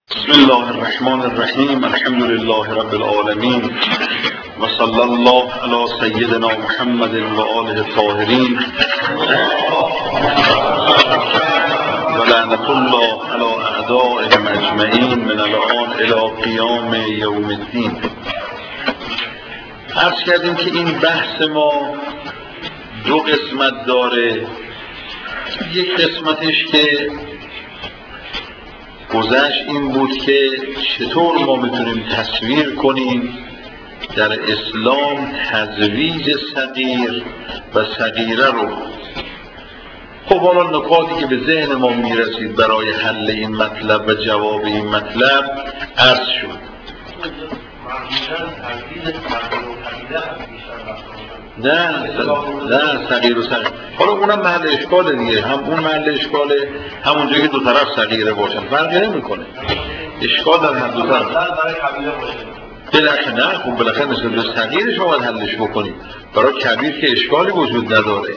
بسم الله الرحمن الرحیم. الحمد لله رب العالمین و صلی الله علی سیدنا محمد و آله الطاهرین و لعنت الله علی اعدائهم اجمعین من الان الی قیام یوم الدین. عرض کردیم که این بحث ما دو قسمت داره. یک قسمتش که گذشت این بود که چطور ما میتونیم تصویر کنیم در اسلام تزویج صغیر و صغیره رو. خب حالا نکاتی که به ذهن ما میرسید برای حل این مطلب و جواب این مطلب عرض شد. نه صغیر و صغیر، حالا اونم محل اشکاله دیگه، هم اون محل اشکاله، همونجایی که دو طرف صغیره باشن فرقی نمیکنه، اشکال در هر دو طرف. بالاخره نه، خب بالاخره مثل به صغیرش باید حلش بکنیم، برای کبیر که اشکالی وجود نداره.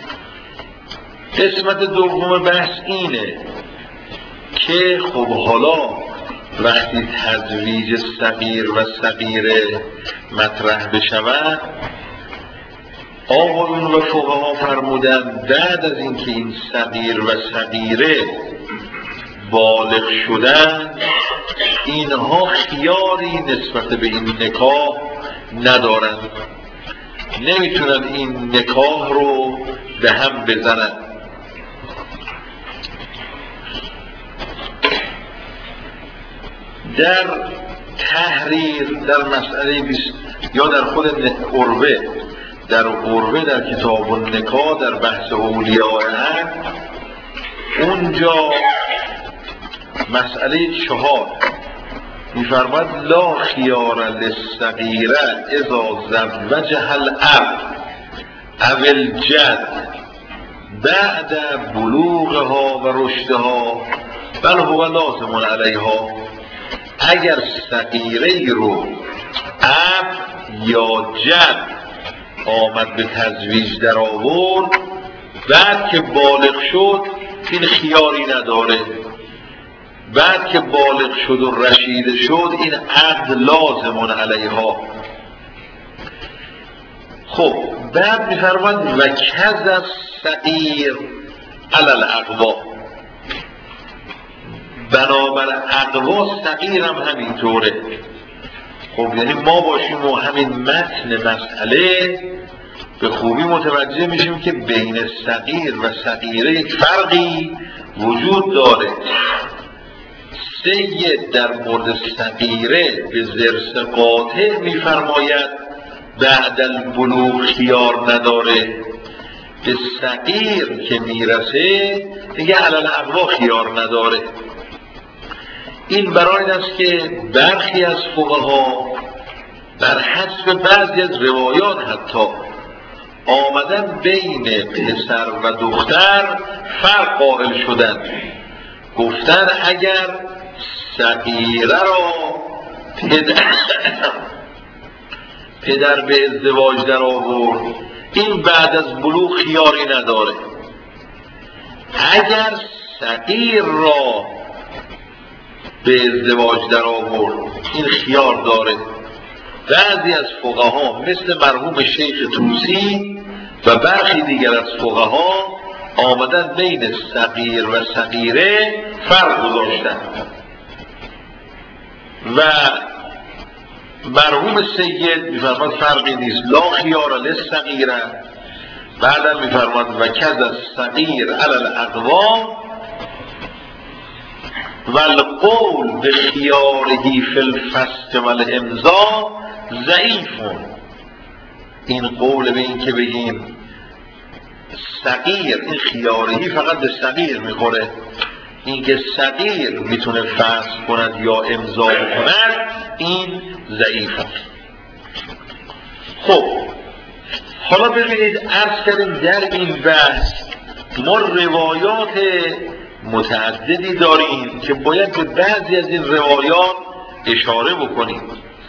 قسمت دوم بحث اینه که خب حالا وقتی تزویج صغیر و صغیره مطرح بشود، آقایون و فقها فرمودن بعد از اینکه این صغیر و صغیره بالغ شدن، اینها خیاری نسبت به این نکاح ندارند، نمیتونن این نکاح رو به هم بزنن. در تحریر در مسئله یا در خود عروه، در عروه در کتاب النکاح در بحث اولیاء عهد، اونجا مسئله 4 میفرماد لا خیار للصغیره اذا زوجها الاب او الجد بعد بلوغها و رشدها بل هو لازم علیها. اگر صغیره رو اب یا جد آمد به تزویج در آورد، بعد که بالغ شد این خیاری نداره، بعد که بالغ شد و رشیده شد این عقد لازم علیها. خب بعد میفرماد و کذا صغیر علی الاقوا، بنابر اقوا صغیر هم همینطوره. خب یعنی ما باشیم و همین متن مسئله به خوبی متوجه میشیم که بین صغیر و صغیره یک فرقی وجود داره. سید در مورد صغیره به ضرس قاطع میفرماید بعد البلوغ خیار نداره، به صغیر که میرسه دیگه علی الاقوا خیار نداره. این برای این است که برخی از فقها بر حسب بعضی از روایات حتی آمدن بین پسر و دختر فرق قائل شدن، گفتن اگر صغیره را پدر به ازدواج در آورد این بعد از بلوغ خیاری نداره، اگر صغیر را به ازدواج در آورد این خیار داره. بعضی از فقها مثل مرحوم شیخ طوسی و برخی دیگر از فقها آمدن بین صغیر و صغیره فرق گذاشتن و مرحوم سید میفرماد فرقی نیست، لا خیار للصغیره. بعدم میفرماد و کذا صغیر علی الاقوا والقول به خیارهی فی الفسخ والامضا ضعیفون. این قول به این که بگیم صغیر این خیارهی فقط به صغیر میخوره، این که صغیر میتونه فسخ کند یا امضا کند این ضعیفه. خب حالا ببینید عرض کردیم در این بحث ما روایات متعددی داریم که باید به بعضی از این روایات اشاره بکنیم.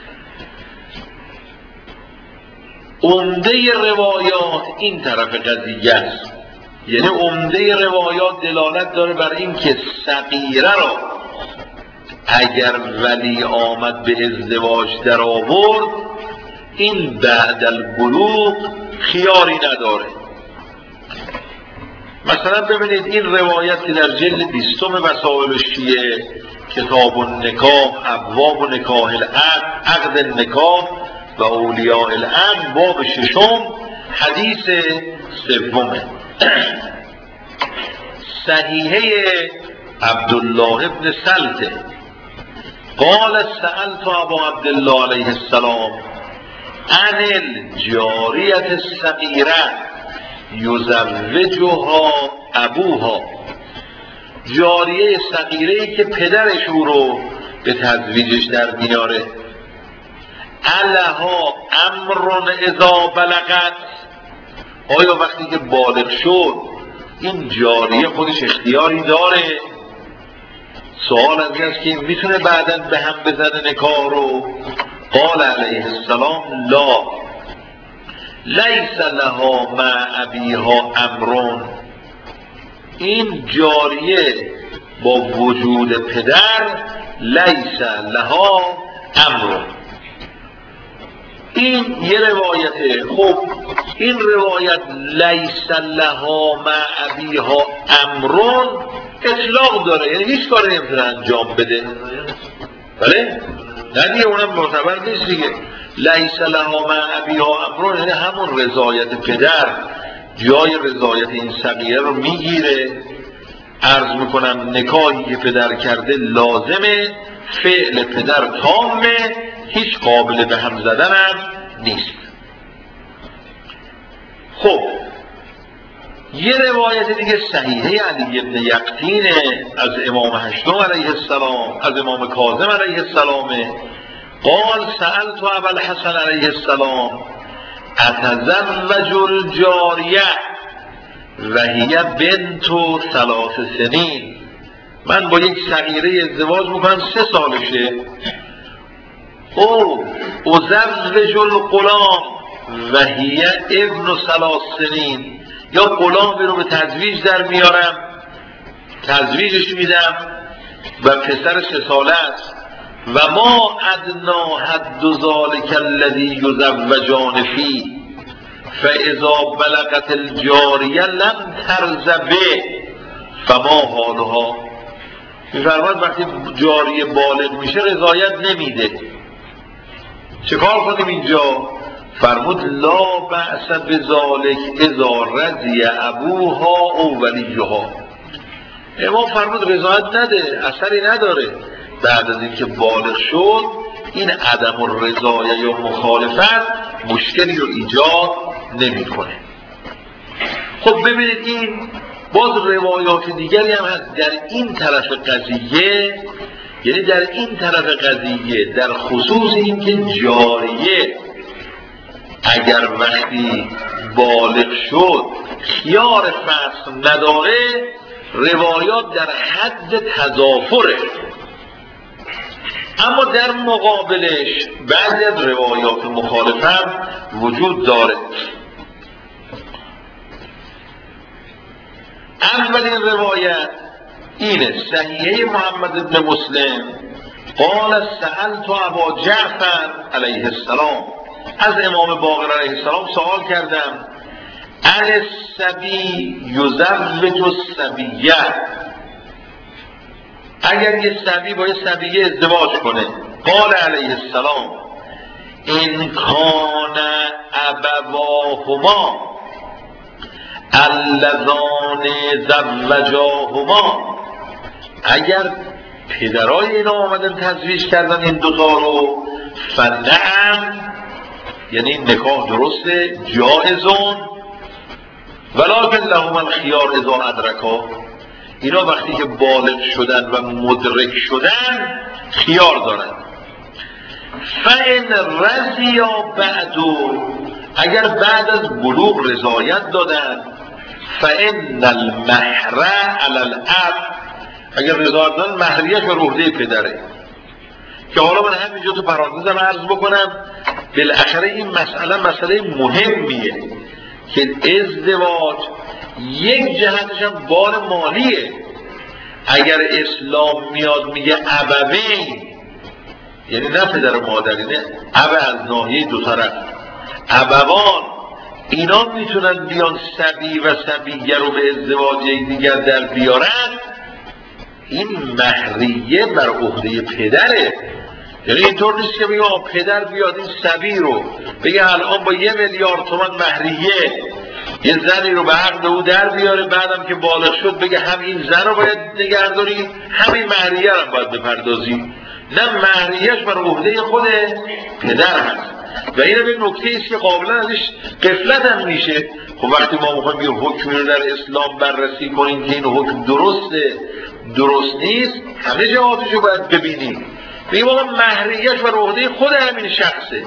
عمده روایات این طرف قضیه است، یعنی عمده روایات دلالت داره بر این که صغیره را اگر ولی آمد به ازدواج در آورد این بعد البلوغ خیاری نداره. مثلا ببینید این روایت که در جلد 20 وسائل الشیعه کتاب النکاح ابواب نکاح العقد عقد النکاح و اولیاء العقد باب 6 حدیث 3 صحیحه عبدالله ابن سلطه قال سألت ابا عبدالله علیه السلام عن الجاریة الصغیرة یزوجها ابوها، جاریه صغیره‌ای که پدرش او رو به تزویجش در میاره. الها امر اذا بلغت، آیا وقتی که بالغ شد این جاریه خودش اختیاری داره؟ سوال از این است که میتونه بعداً به هم بزنه نکاح رو؟ قال علیه السلام لا لیس لها مع ابیها امرون، این جاریه با وجود پدر لیس لها امرون. این یه روایته. خب این روایت لیس لها مع ابیها امرون اطلاق داره، یعنی هیچ کاری نمیتونه انجام بده. بله؟ نه دیگه اونم معتبر نیست دیگه. لیس لها مع ابیها امرون یعنی همون رضایت پدر جای رضایت این صغیره رو میگیره. عرض میکنم نکاحی که پدر کرده لازمه، فعل پدر تامه، هیچ قابل به هم زدن هم نیست. خب یه روایت دیگه صحیحه علی بن یقطین از امام هشتم علیه السلام، از امام کاظم علیه السلام قال سألت ابا الحسن علیه السلام اتزوج الجاریه و هی بنت 3 سنین، من با یک صغیره ازدواج میکنم 3 سالشه. او ازوج الغلام و هی ابن 3 سنین، یا غلامی رو به تزویج در میارم، تزویجش میدم و پسر 3 ساله است. و ما ادنا حد ذلک الذی یزوجان فیه فاذا بلغت الجاریه لم ترزبه فما حالها، میفرماد وقتی جاریه بالغ میشه رضایت نمیده، چه کار کنیم اینجا؟ فرمود لا بأس بذلک اذا رضی ابوها او ولیها. امام فرمود رضایت نده، اثری نداره. بعد از اینکه بالغ شد این عدم الرضایت یا مخالفت مشکلی رو ایجاد نمیکنه. خب ببینید این باز روایات دیگری هم هست در این طرف قضیه، یعنی در این طرف قضیه در خصوص اینکه جاریه اگر وقتی بالغ شد خیار فسخ نداره، روایات در حد تضافره. اما در مقابلش بعضی از روایات مخالفت وجود داره. اولین روایت اینه صحیحه محمد بن مسلم قال سألت ابا جعفر علیه السلام، از امام باقر علیه السلام سوال کردم عن الصبی یزوج الصبیه، اگر یه صبی با یه صبیه ازدواج کنه، قال علیه السلام ان کان ابواهما اللذان زوجاهما، اگر پدرای اینا آمدن تزویج کردن این دوتا رو، فنعم یعنی نکاح درسته، جائزون ولکن لهم الخیار اذا ادرکا، اینا وقتی که بالغ شدن و مدرک شدن خیار دارن. فان رضیا بعدو، اگر بعد از بلوغ رضایت دادن، فان المهر علی الاب، اگر رضایت دادن مهریه به عهده پدره. که حالا من همینجا تو پرانتزم عرض بکنم بالاخره این مسئله مهمیه که ازدواج یک جهتش هم بار مالیه، اگر اسلام میاد میگه ابوین، یعنی نه پدر و مادری، نه اب از ناحیه دو طرف، ابوان، اینا میتونن بیان صبی و صبیه رو به ازدواج یکدیگر در بیارن، این مهریه بر عهده پدره. یعنی اینطور نیست که بگه پدر بیاد این صبی رو بگه الان با 1 میلیارد تومان مهریه یه زنی رو به عقد او در بیاره، بعدم که بالغ شد بگه هم این زن رو باید نگهداری همین مهریه رو باید بپردازی. نه، مهریهش بر عهده خود پدر هست و این به نکته است که قابلا ازش غفلت هم میشه. خب وقتی ما میخوایم یه حکمی رو در اسلام بررسی کنیم که این حکم درسته درست نیست، همه جهاتش رو باید ببینیم. بگیم آقا مهریهش بر عهده خود همین شخصه.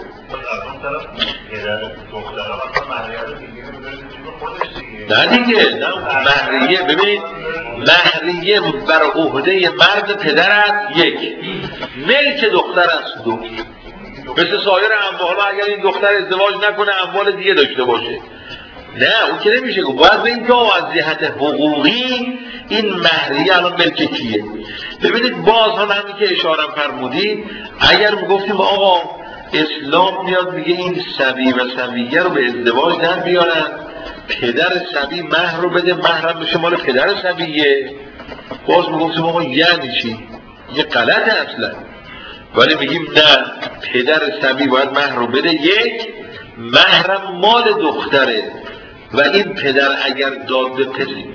نه دیگه، نه مهریه، ببینید مهریه بر عهده مرد پدر است 1، ملک دختر است 2. مثل سایر اموال، اگر این دختر ازدواج نکنه اموال دیگه داشته باشه، نه اون که نمیشه گفت. باید ببینیم که از جهت حقوقی این مهریه الان ملک کیه. ببینید باز هم همین که اشاره فرمودید، اگر میگفتیم آقا اسلام میاد میگه این صبی و صبیه رو به ازدواج در بیارن، پدر صبی مهر رو بده، مهرم بشه مال پدر صبیه، باز میگفتیم آقا یعنی چی؟ یه غلطه اصلا. ولی میگیم نه، پدر صبی باید مهر رو بده، 1 مهرم مال دختره و این پدر اگر داد به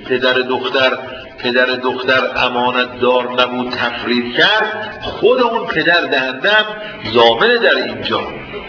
پدر دختر امانت دار نبود تفرید کرد، خود اون پدر دهندم ضامنه در اینجا.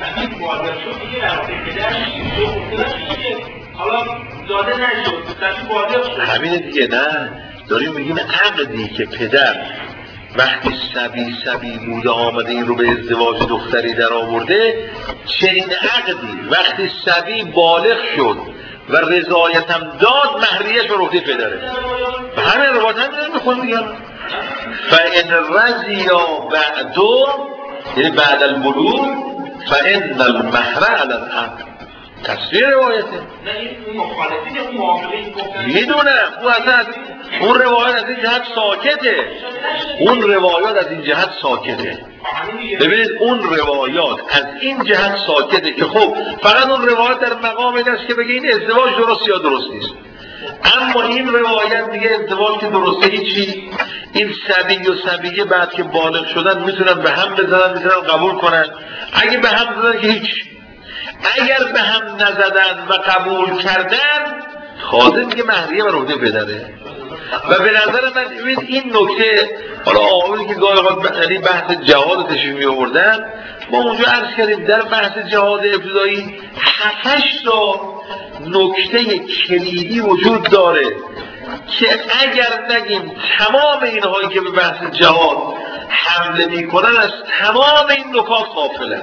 همینه دیگه، نه داریم میگیم عقدی که پدر وقتی صبی بوده آمده این رو به ازدواج دختری در آورده، چنین عقدی وقتی صبی بالغ شد و رضایتم داد مهریهش به عهده پدره. و همین روایت هم میخونم دیگه، فان رضیا بعدو، یعنی بعد البلوغ، فان المهر علی الاب. تصویر روایته. میدونم اون اصلا اون روایت از این جهت ساکته، اون روایات از این جهت ساکته. ببینید اون روایات از این جهت ساکته که خب فقط اون روایت در مقام این است که بگه این ازدواج درست یا درست نیست. اما این روایت میگه ازدواج که درسته هیچی، این صبی و صبیه بعد که بالغ شدن میتونن به هم بزنن، میتونن قبول کنن، اگه به هم زدن که هیچ، اگر به هم نزدن و قبول کردن خازن میگه مهریه بر عهده پدره. و به نظر من این نکته، حالا آقایی که گاهی یعنی بحث جهاد تشریف می آوردن، ما اونجا عرض کردیم در بحث جهاد ابتدایی 7-8 تا نکته کلیدی وجود داره که اگر نگیم تمام اینهایی که به بحث جهاد حمله میکنن از تمام این نکات غافلن.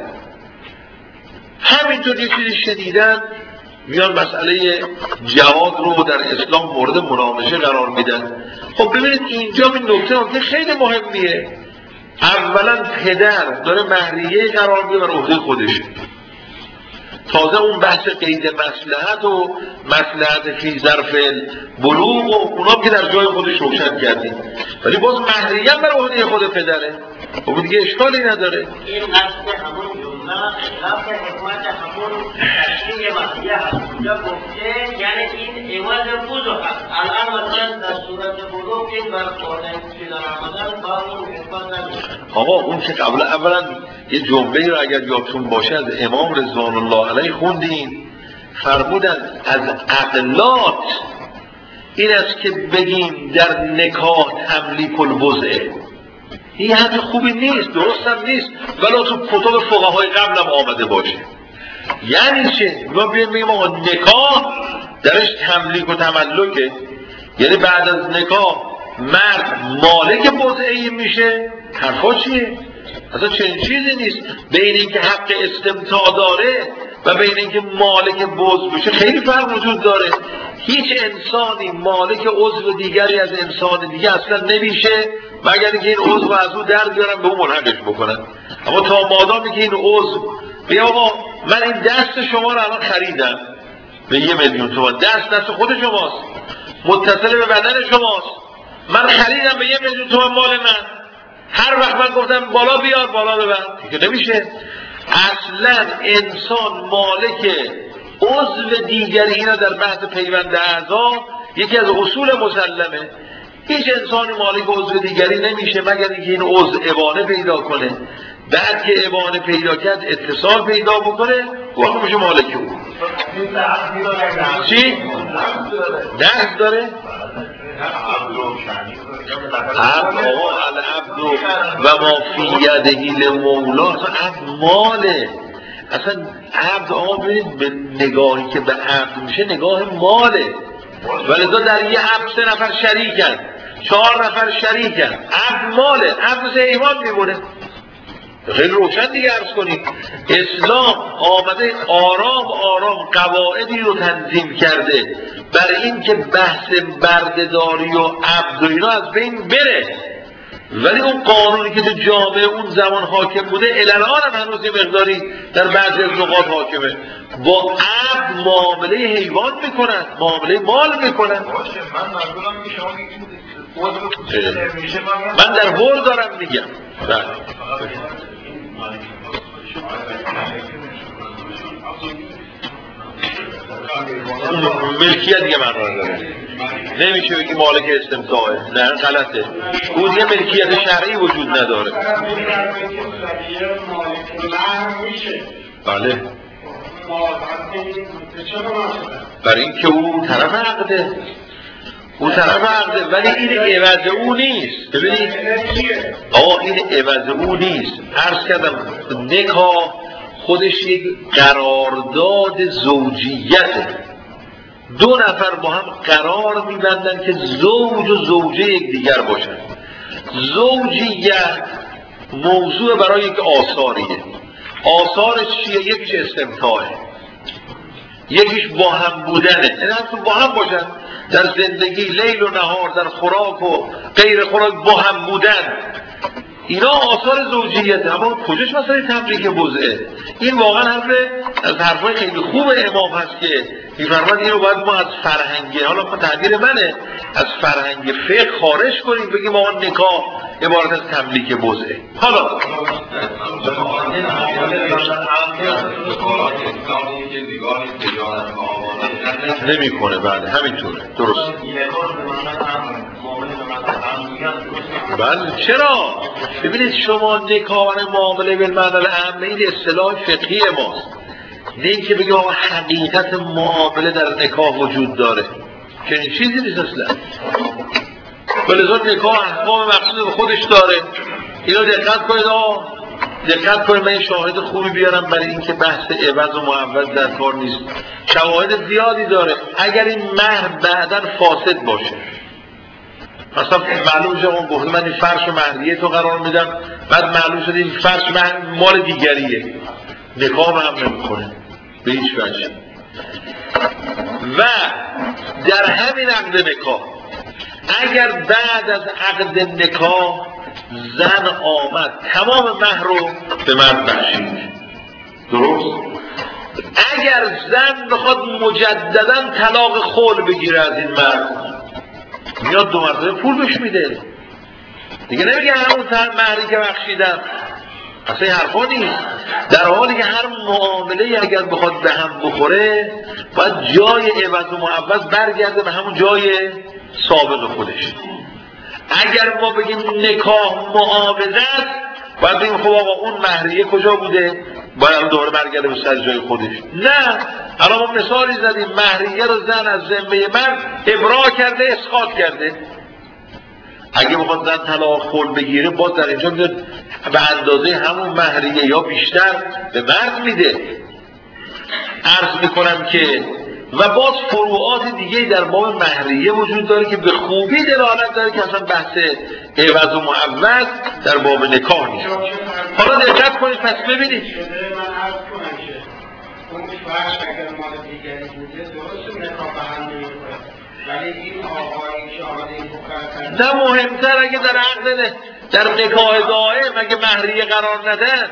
همینطور یه چیزی شدیدن میان مسئله جهاد رو در اسلام مورد مناقشه قرار میدن. خب ببینید اینجا این نکته خیلی مهمیه. اولا پدر داره مهریه قرار میده بر عهده خودش، تازه اون بحث قید مصلحت و مصلحت فی ظرف بلوغ و اونا که در جای خودش روشن کردیم، ولی باز مهریه بر عهده خود پدره. خب دیگه اشکالی نداره. این نفس همون جمله خلاف حکمت همون تشریع مهریه هست. اونجا گفته یعنی این عوض بوزو هست. الان مثلا در صورت بلوغ که بر خواهدن چیزان آمدن با اون حکمت نمیشه. آقا اون که اولا یه جمله رو اگر یادتون باشه از امام رضوان الله علیه خوندیم، فرمودن از عقلات این است که بگیم در نکاح تملیک الوضعه. این حرف خوبی نیست، درست هم نیست، ولی تو کتب فقهای قبل هم آمده باشه. یعنی چه؟ ما بگیم آقا نکاح درش تملیک و تملکه، یعنی بعد از نکاح مرد مالک وضعی میشه. حرفا چیه؟ اصلا چنین چیزی نیست. بین اینکه حق استمتاع داره و بین اینکه مالک وضع بشه خیلی فرق وجود داره. هیچ انسانی مالک عضو دیگری از انسان دیگه اصلا نمیشه مگر اینکه این عضو از او در بیارن به اون ملحقش بکنن. اما تا مادامی که این عضو بیا آقا من این دست شما رو الان خریدم به 1 میلیون تومان، دست خود شماست، متصل به بدن شماست، من خریدم به 1,000,000 تومان مال من، هر وقت من گفتم بالا بیار بالا ببر، که نمیشه. اصلا انسان مالک عضو دیگری، اینا در بحث پیوند اعضا یکی از اصول مسلمه. هیچ انسانی مالک عضو دیگری نمیشه مگر اینکه این عضو ابانه پیدا کنه، بعد که ابانه پیدا کرد اتصال پیدا بکنه وقت میشه مالک او. چی؟ دست داره؟ عبد العبد و ما فی یدهی لمولا، اصلا عبد ماله. اصلا عبد ببینید به نگاهی که به عبد میشه نگاه ماله، ولذا در یه عبد 3 نفر شریکن، 4 نفر شریکن، عبد ماله، عبد مثل حیوان میمونه. خیلی روشن دیگه عرض کنید. اسلام آمده آرام آرام قواعدی رو تنظیم کرده برای این که بحث بردهداری و عبد و اینا از بین بره، ولی اون قانونی که تو جامعه اون زمان حاکم بوده الان هم هنوز یه مقداری در بعضی از نقاط حاکمه. با عبد معامله حیوان میکنن، معامله مال میکنن. من در حول دارم میگم. ملکیت دیگه من را داره، نمیشه بگی مالک استمتاعه، نه غلطه. اون دیگه ملکیت شرعی وجود نداره. بله، برای اینکه اون طرف عقده، اون طرف عقده، ولی این عوض او نیست. ببینید آقا این عوض او نیست. عرض کردم نکاح خودش یک قرارداد زوجیته. 2 نفر با هم قرار میبندن که زوج و زوجه یک دیگر باشن. زوجیت موضوع برای یک آثاریه. آثارش چیه؟ یکیش استمتاعه، یکیش با هم بودنه، این با هم باشن در زندگی، لیل و نهار، در خوراک و غیر خوراک با هم بودن، اینا آثار زوجیته. اما کجاش مثلا تبریک بزعه؟ این واقعا از حرفای خیلی خوب امام هست که میفرماد اینو باید ما از فرهنگ، حالا تعبیر منه، از فرهنگ فقه خارج کنیم، بگیم آقا نکاح عبارت از تملیک بزعه. حالا نمیکنه. بله همینطوره، درست. بله چرا؟ ببینید شما نکاح معامله بالمعنی العام این اصطلاح فقهی ماست، نه اینکه بگیم آقا حقیقت معامله در نکاح وجود داره، چنین چیزی نیست اصلا. ولذا نکاح احکام مقصود به خودش داره. اینو دقت کنید آقا، دقت کنید. من شاهد خوبی بیارم برای اینکه بحث عوض و معوض در کار نیست. شواهد زیادی داره. اگر این مهر بعداً فاسد باشه، مثلا معلوم شد اون گفت من این فرش و مهریه تو قرار میدم، بعد معلوم شد این فرش مال دیگریه، نکاح هم نمیکنه به هیچ وجه. و در همین عقد نکاح اگر بعد از عقد نکاح زن آمد تمام مهر رو به مرد بخشید، درست؟ اگر زن بخواد مجددا طلاق خلع بگیره از این مرد، میاد 2 مرتبه پول بهش میده دیگه، نمیگه همون مهری که بخشیدم. اصلا این حرفا نیست. در حالی که هر معامله اگر بخواد به هم بخوره باید جای عوض و معوض برگرده به همون جای سابق خودش. اگر ما بگیم نکاح معاوضه است، باید بگیم خب آقا اون مهریه کجا بوده، باید دوباره برگرده به سر جای خودش. نه، الان ما مثالی زدیم مهریه رو زن از ذمه مرد ابراء کرده، اسقاط کرده. اگه بخواد زن طلاق خلع بگیره باز در اینجا میاد به اندازه همون مهریه یا بیشتر به مرد میده. عرض میکنم که و باز فروعات دیگه در باب مهریه وجود داره که به خوبی دلالت داره که اصلا بحث عوض و معوض در باب نکاح نیست. حالا دقت کنید پس ببینید. من عرض کنم که اون فرش اگر مال دیگری بوده درست نکاح به هم نمی‌خوره، ولی این آقایی که آمده این بخوره نه، مهمتر اگه در عقد در نکاح دائم اگه مهریه قرار ندن،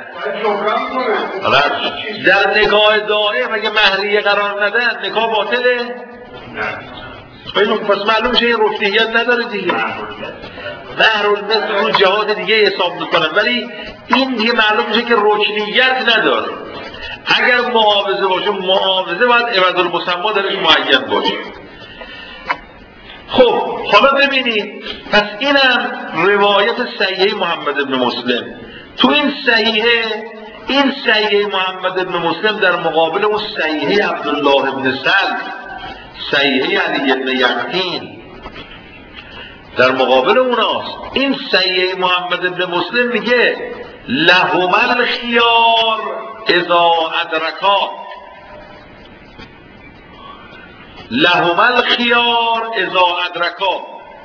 در نکاح دائم اگه مهریه قرار ندن نکاح باطله؟ پس معلوم میشه این رکنیت نداره دیگه. مهرالمثل رو جهات دیگه حساب میکنن، ولی این دیگه معلوم میشه که رکنیت نداره. اگر معاوضه باشه، معاوضه باید عوض المسمی درش معین باشه. خب حالا ببینید، پس اینم روایت صحیحه محمد بن مسلم. تو این صحیحه محمد بن مسلم در مقابل اون صحیحه عبدالله بن سلم، صحیحه علی بن یقطین، در مقابل اوناست. این صحیحه محمد بن مسلم میگه لهما الخیار اذا ادرکا، لهما الخیار اذا ادرکا.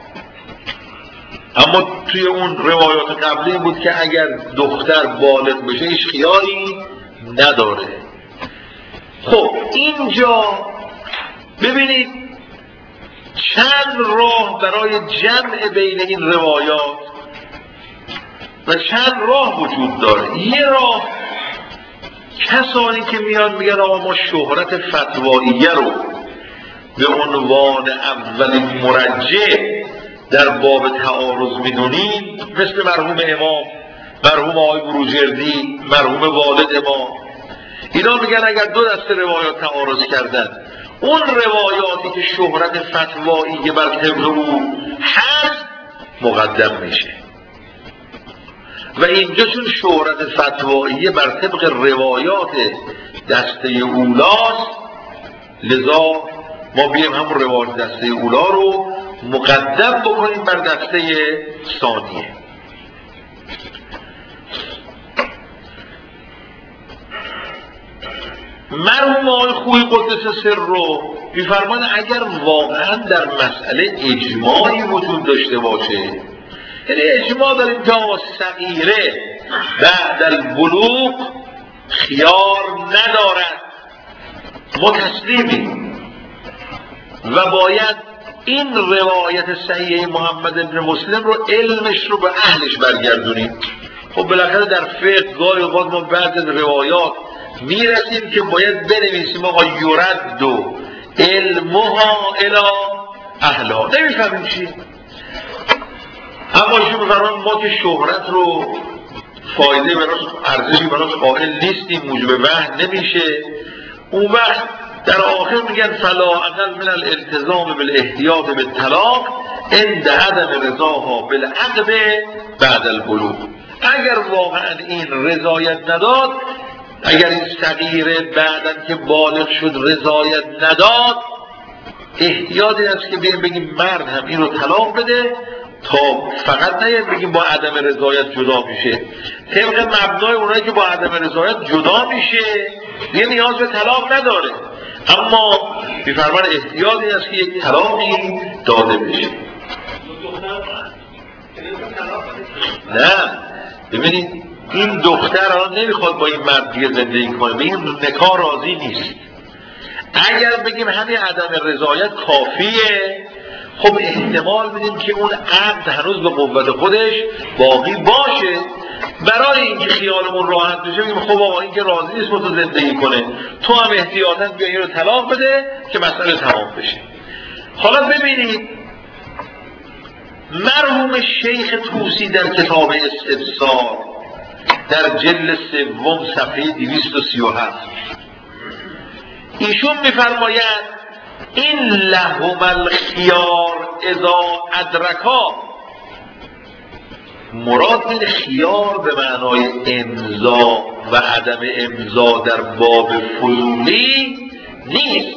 اما توی اون روایات قبلی بود که اگر دختر بالغ بشه هیچ خیاری نداره. خب اینجا ببینید چند راه برای جمع بین این روایات و چند راه وجود داره. یه راه کسانی که میان میگن آقا ما شهرت فتواییه رو به عنوان اولین مرجع در باب تعارض میدونیم، مثل مرحوم امام، مرحوم آقای بروجردی، مرحوم والد ما، اینا میگن اگر دو دسته روایات تعارض کردن، اون روایاتی که شهرت فتوایی بر طبق او هست مقدم میشه و اینجا چون شهرت فتوایی بر طبق روایات دسته اولاست، لذا ما بیایم همون روایات دسته اولا رو مقدم بکنیم بر دسته ثانیه. مرحوم آقای خویی قدس سر رو می‌فرمان اگر واقعا در مسئله اجماعی وجود داشته باشه، یعنی اجماع داریم که آقا صغیره بعد البلوغ خیار ندارد، ما تسلیمیم و باید این روایت صحیح محمد بن مسلم رو علمش رو به اهلش برگردونیم. خب بالاخره در فقه گاهی اوقات ما بعد از روایات میرسیم که باید بنویسیم آقا یرد و علمها الی اهلها، نمیفهمیم چی. اما ایشون میفرمان ما که شهرت رو فایده براش، ارزشی براش قائل نیستیم، موجب وحی نمیشه، اون وقت در آخر میگن فلا اقل من الالتزام بالاحتیاط بالطلاق عند عدم رضاها بالعقد بعد البلوغ. اگر واقعا این رضایت نداد، اگر این صغیره بعدن که بالغ شد رضایت نداد، احتیاطی است که بگیم مرد هم این رو طلاق بده، تا فقط نه بگیم با عدم رضایت جدا میشه. طبق مبنای اونایی که با عدم رضایت جدا میشه دیگه نیاز به طلاق نداره، اما میفرمان احتیاطی است که یک طلاقی داده بشه. نه ببینید این دختر الان نمیخواد با این مرد دیگه زندگی کنه، به این نکاح راضی نیست. اگر بگیم همین عدم رضایت کافیه، خب احتمال میدیم که اون عقد هنوز به قوت خودش باقی باشه. برای اینکه خیالمون راحت بشه میگیم خب آقا این که راضی نیست با تو زندگی کنه، تو هم احتیاطاً بیا این رو طلاق بده که مسئله تمام بشه. حالا ببینید مرحوم شیخ طوسی در کتاب استفسار در جلد 3 صفحه 237 ایشون میفرماید این لهما الخیار اذا ادرکا، مراد این خیار به معنای امضا و عدم امضا در باب فضولی نیست.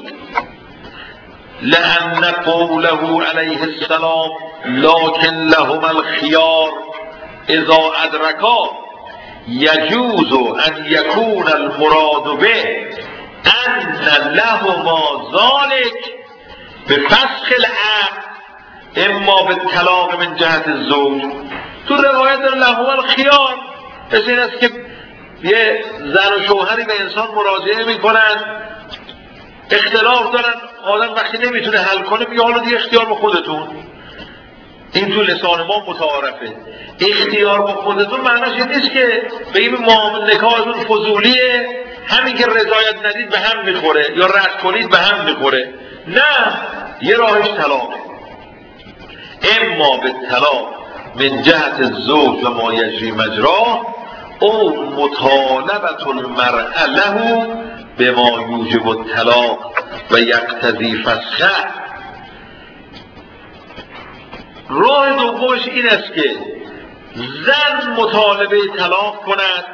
لأن قوله علیه السلام لكن لهما الخیار اذا ادرکا یجوز ان یکون المراد به ان لهما ذلك به فسخ العقد اما به طلاق من جهت الزوج. تو روایت لهما الخیار مثل این است که یه زن و شوهری به انسان مراجعه میکنن، اختلاف دارن، آدم وقتی نمیتونه حل کنه میگه حالا دیگه اختیار با خودتون. این تو لسان ما متعارفه. اختیار با خودتون معناش این نیست که بگیم معامله نکاحتون فضولیه، همین که رضایت ندید به هم میخوره یا رد کنید به هم میخوره. نه، یه راهش طلاقه، اما به طلاق من جهت زوج و ما یجری مجرا او مطالبت المرء له به ما یوجب الطلاق و یقتضی فسخه. راه دومش این است که زن مطالبه طلاق کند،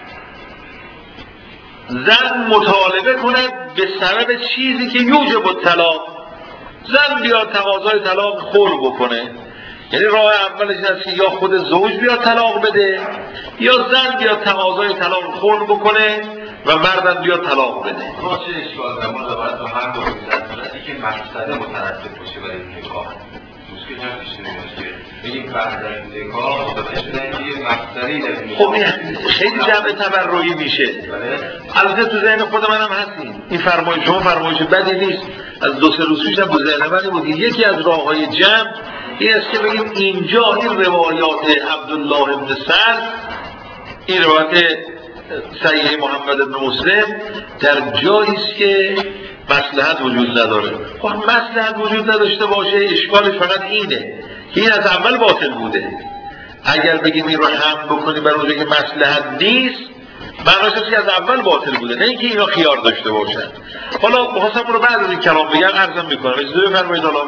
زن مطالبه کند به سبب چیزی که یوجب الطلاق، زن بیاد تقاضای طلاق خلع بکنه. یعنی راه اولش این است که یا خود زوج بیاد طلاق بده یا زن بیاد تقاضای طلاق خلع بکنه و مردم بیاد طلاق بده. ما چه اشکال داریم؟ ما باید تو هر دو صورتی که مقصد مترتب باشه برای نکاح مشکل نمیشه که بگیم بعد از نکاح متوجه شدن که یه مقصدی داریم. خب این خیلی جمع تبرعی میشه. البته تو ذهن خود منم هستیم این فرمایش شما فرمایش بدی نیست. از 2-3 روز پیش هم تو ذهن من بود یکی از راههای جمع این است که بگیم اینجا این روایات عبدالله بن سعد، این روایت صحیح محمد بن مسلم در جایی است که مصلحت وجود نداره. خب مصلحت وجود نداشته باشه اشکالش فقط اینه که این از اول باطل بوده. اگر بگیم این رو هم بکنیم برای اونجا که مصلحت نیست معناش که از اول باطل بوده، نه اینکه اینا خیار داشته باشن. حالا بخواستم رو بعد از این کلام بگم عرضم میکنم. اجازه بفرمایید. حالا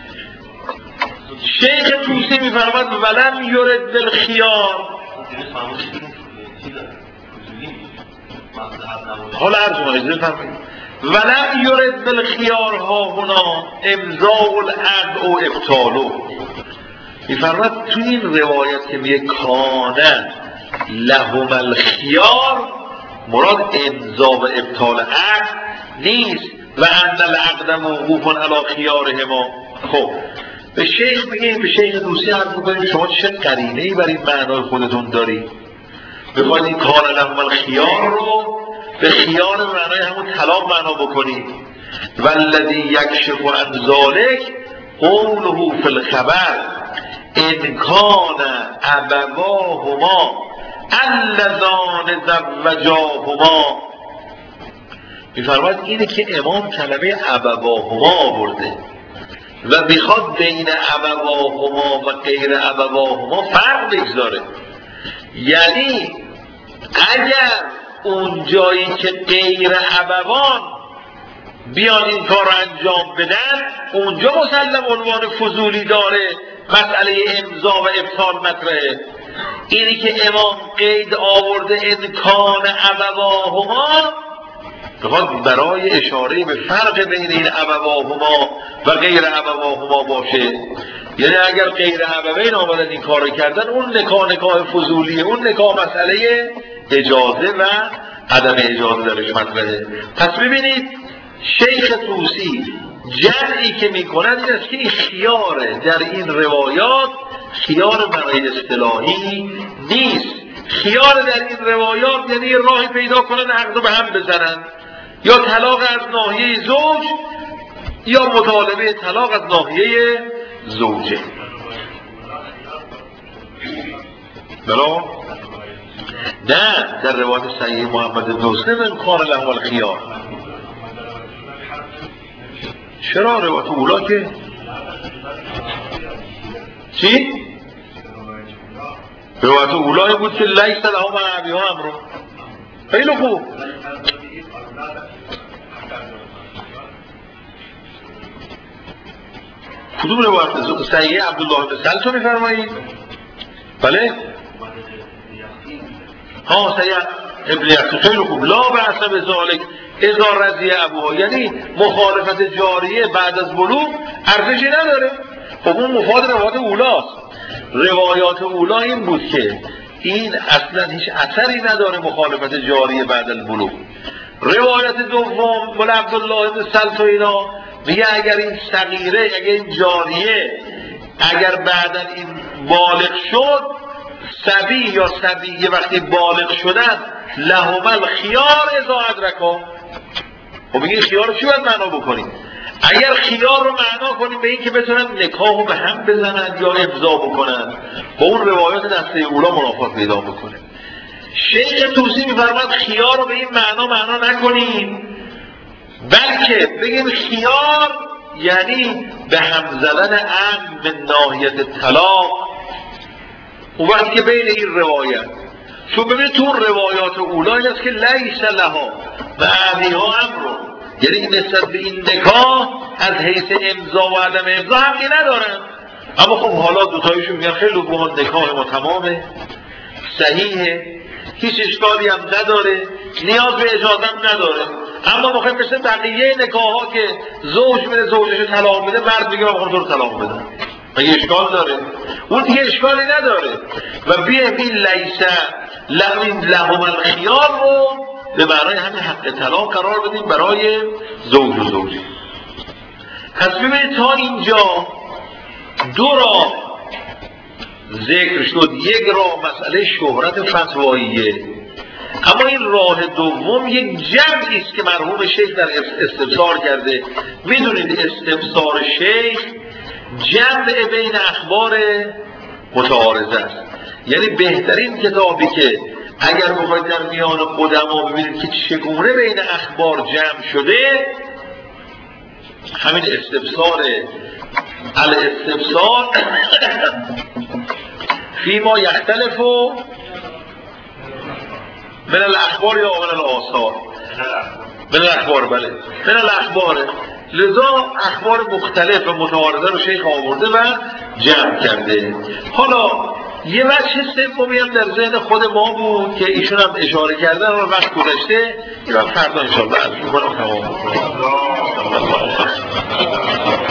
شیخ طوسی میفرماد ولم یرد بالخیار. حالا عرض کنم اجازه بفرمایید. ولم یرد بالخیار ها هنا امضاء العقد او ابطالو. میفرماد تو این روایت که میگه کانه لهم الخیار مراد امضا و ابطال عقد نیست و ان العقد موقوف علی خیارهما. خب به شیخ بگیم، به شیخ طوسی عرض میکنیم شما چه قرینه‌ای برای این معنای خودتون داری؟ بخواید این کان لهم الخیار رو به خیار معنای همون طلاق معنا بکنید. والذی یکشف عن ذلک قوله فی الخبر ان کان ابواهما اللذان زوجاهما. می‌فرماید اینه که امام کلمه ابواهما آورده و میخواد بین ابواهما و غیر ابواهما فرق بگذاره. یعنی اگر اون جایی که غیر ابوان بیان این کار رو انجام بدن اونجا مسلم عنوان فضولی داره، مسئله امضا و ابطال مطرحه. اینی که امام قید آورده امکان ابواهما بخواد برای اشاره به فرق بین این ابواهما و غیر ابواهما باشه. یعنی اگر غیر ابوین آمدن این کار کردن اون نکاح فضولیه، اون نکاح مسئله اجازه و عدم اجازه درش مطرحه. پس ببینید شیخ طوسی جمعی که میکنند این است که این خیاره در این روایات خیار برای اصطلاحی نیست. خیار در این روایات یعنی راهی پیدا کنن عقد رو به هم بزنن، یا طلاق از ناحیه زوج یا مطالبه طلاق از ناحیه زوجه. بلا؟ نه در روایت صحیح محمد بن مسلم کار لهم الخیار. چرا روایت اولا که چی؟ روایت اولای بود که لیس لهم مع ابیها امر. خیلی خوب. کدوم روایت صحیح عبدالله بن سلط رو میفرمایید؟ بله؟ ها صحیح ابن یحیی. خیلی خوب. لا بأس بذلک اذا رضی ابوها. یعنی مخالفت جاریه بعد از بلوغ ارزشی نداره. خب اون مفاد روایت اولاست. روایات اولا این بود که این اصلا هیچ اثری نداره مخالفت جاریه بعد البلوغ. روایت دوم مول عبدالله بن سلط و اینا میگه اگر این صغیره، اگر این جاریه اگر بعدا این بالغ شد، صبی یا صبیه وقتی بالغ شدن لهم الخیار اذا ادرکا. خب میگه خیار رو چی باید معنا بکنیم؟ اگر خیار رو معنا کنیم به این که بتونن نکاح رو به هم بزنن یا امضا بکنن با اون روایات دسته اولا منافات پیدا بکنه. شیخ طوسی میفرماد خیار رو به این معنا نکنیم، بلکه بگیم خیار یعنی به هم زدن عقل به ناحیت طلاق. اون وقتی که بین این روایت، چون ببینید تو روایات اولا این است که لیس لها بعدیها امرو، یعنی نسبت به این نکاح از حیث امضا و عدم امضا حقی ندارن. اما خب حالا دوتایشون میگن خیلی بهان نکاح ما تمامه، صحیحه، هیچ اشکالی هم نداره، نیاز به اجازه هم نداره. اما میخوایم مثل بقیه نکاح ها که زوج میره زوجش طلاق میده، مرد میگه من میخوام تو رو طلاق بدم، مگه اشکال داره؟ اون دیگه اشکالی نداره. و بیایم این لیسه لهم الخیار رو به معنای همین حق طلاق قرار بدیم برای زوج و زوجه. پس ببینید تا اینجا دو راه ذکر شد. یک راه مسئله شهرت فتواییه، اما این راه دوم یک جمعی است که مرحوم شیخ در استفسار کرده. میدونید استفسار شیخ جمع بین اخبار متعارضه است، یعنی بهترین کتابی که اگر بخواید در میان قدما ببینید که چگونه بین اخبار جمع شده، همین استفسار الاستفسار فیما یختلف من الاخبار یا من الاثار، من الاخبار، بله من الاخباره. لذا اخبار مختلف و متعارضه رو شیخ آورده و جمع کرده. حالا یه وجه سومی هم در ذهن خود ما بود که ایشون هم اشاره کردن و وقت گذشته، این هم فردا انشاءالله از میکنم تمام.